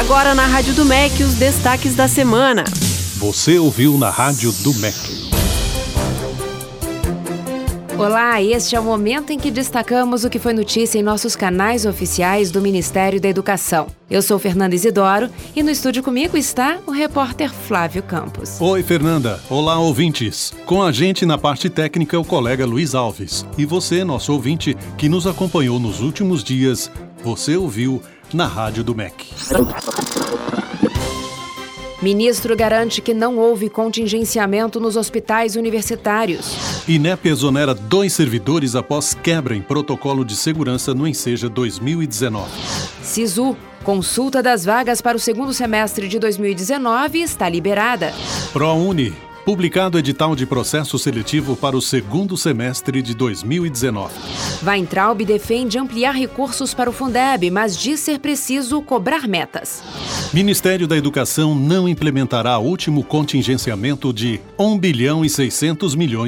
Agora na Rádio do MEC, os destaques da semana. Você ouviu na Rádio do MEC. Olá, este é o momento em que destacamos o que foi notícia em nossos canais oficiais do Ministério da Educação. Eu sou Fernanda Isidoro e no estúdio comigo está o repórter Flávio Campos. Oi, Fernanda. Olá, ouvintes. Com a gente na parte técnica o colega Luiz Alves. E você, nosso ouvinte, que nos acompanhou nos últimos dias, você ouviu na Rádio do MEC. Ministro garante que não houve contingenciamento nos hospitais universitários. INEP exonera 2 servidores após quebra em protocolo de segurança no Enseja 2019. SISU, consulta das vagas para o segundo semestre de 2019 está liberada. ProUni, publicado edital de processo seletivo para o segundo semestre de 2019. Weintraub defende ampliar recursos para o Fundeb, mas diz ser preciso cobrar metas. Ministério da Educação não implementará último contingenciamento de R$ 1,6 bilhão.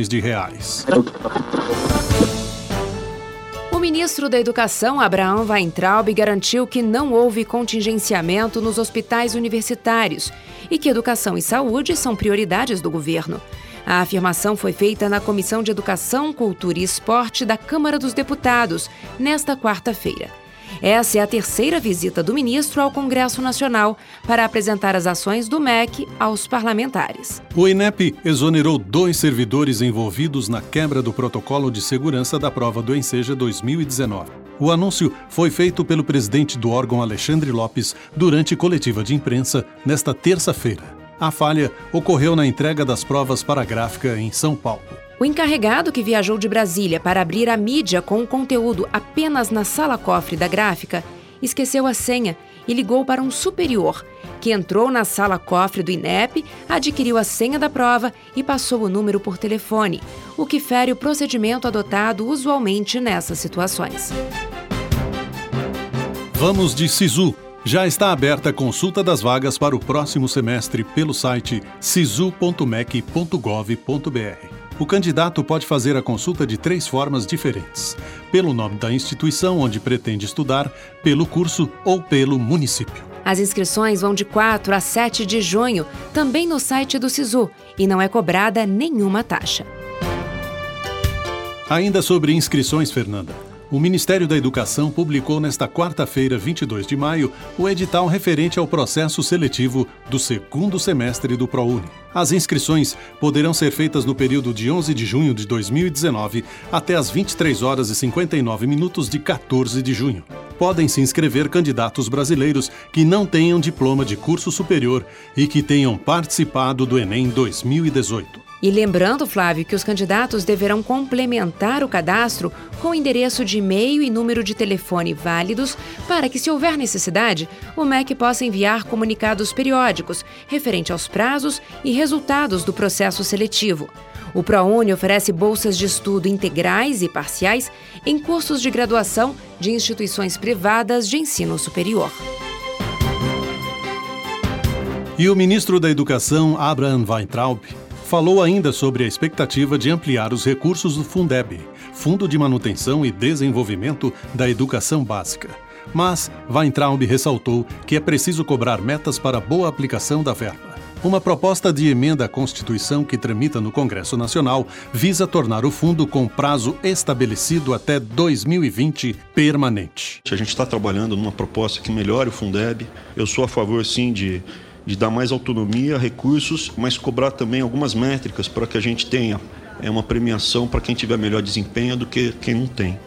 O ministro da Educação, Abraham Weintraub, garantiu que não houve contingenciamento nos hospitais universitários e que educação e saúde são prioridades do governo. A afirmação foi feita na Comissão de Educação, Cultura e Esporte da Câmara dos Deputados, nesta quarta-feira. Essa é a terceira visita do ministro ao Congresso Nacional para apresentar as ações do MEC aos parlamentares. O INEP exonerou 2 servidores envolvidos na quebra do protocolo de segurança da prova do Enseja 2019. O anúncio foi feito pelo presidente do órgão, Alexandre Lopes, durante coletiva de imprensa nesta terça-feira. A falha ocorreu na entrega das provas para a gráfica em São Paulo. O encarregado que viajou de Brasília para abrir a mídia com o conteúdo apenas na sala-cofre da gráfica, esqueceu a senha e ligou para um superior, que entrou na sala-cofre do INEP, adquiriu a senha da prova e passou o número por telefone, o que fere o procedimento adotado usualmente nessas situações. Vamos de SISU. Já está aberta a consulta das vagas para o próximo semestre pelo site sisu.mec.gov.br. O candidato pode fazer a consulta de 3 formas diferentes: pelo nome da instituição onde pretende estudar, pelo curso ou pelo município. As inscrições vão de 4 a 7 de junho, também no site do SISU, e não é cobrada nenhuma taxa. Ainda sobre inscrições, Fernanda. O Ministério da Educação publicou nesta quarta-feira, 22 de maio, o edital referente ao processo seletivo do segundo semestre do ProUni. As inscrições poderão ser feitas no período de 11 de junho de 2019 até as 23 horas e 59 minutos de 14 de junho. Podem se inscrever candidatos brasileiros que não tenham diploma de curso superior e que tenham participado do Enem 2018. E lembrando, Flávio, que os candidatos deverão complementar o cadastro com endereço de e-mail e número de telefone válidos para que, se houver necessidade, o MEC possa enviar comunicados periódicos referente aos prazos e resultados do processo seletivo. O ProUni oferece bolsas de estudo integrais e parciais em cursos de graduação de instituições privadas de ensino superior. E o ministro da Educação, Abraham Weintraub, falou ainda sobre a expectativa de ampliar os recursos do Fundeb, Fundo de Manutenção e Desenvolvimento da Educação Básica. Mas Weintraub ressaltou que é preciso cobrar metas para boa aplicação da verba. Uma proposta de emenda à Constituição que tramita no Congresso Nacional visa tornar o fundo com prazo estabelecido até 2020 permanente. A gente está trabalhando numa proposta que melhore o Fundeb. Eu sou a favor, sim, de dar mais autonomia, recursos, mas cobrar também algumas métricas para que a gente tenha uma premiação para quem tiver melhor desempenho do que quem não tem.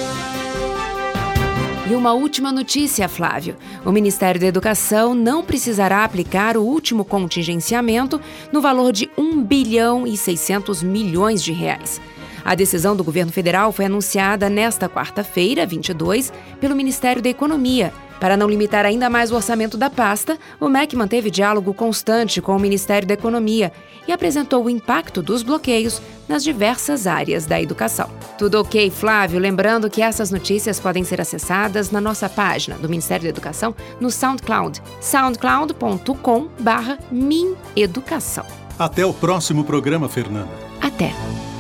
E uma última notícia, Flávio. O Ministério da Educação não precisará aplicar o último contingenciamento no valor de R$ 1,6 bilhão. A decisão do governo federal foi anunciada nesta quarta-feira, 22, pelo Ministério da Economia. Para não limitar ainda mais o orçamento da pasta, o MEC manteve diálogo constante com o Ministério da Economia e apresentou o impacto dos bloqueios nas diversas áreas da educação. Tudo ok, Flávio? Lembrando que essas notícias podem ser acessadas na nossa página do Ministério da Educação no SoundCloud, soundcloud.com/mineducação. Até o próximo programa, Fernanda. Até!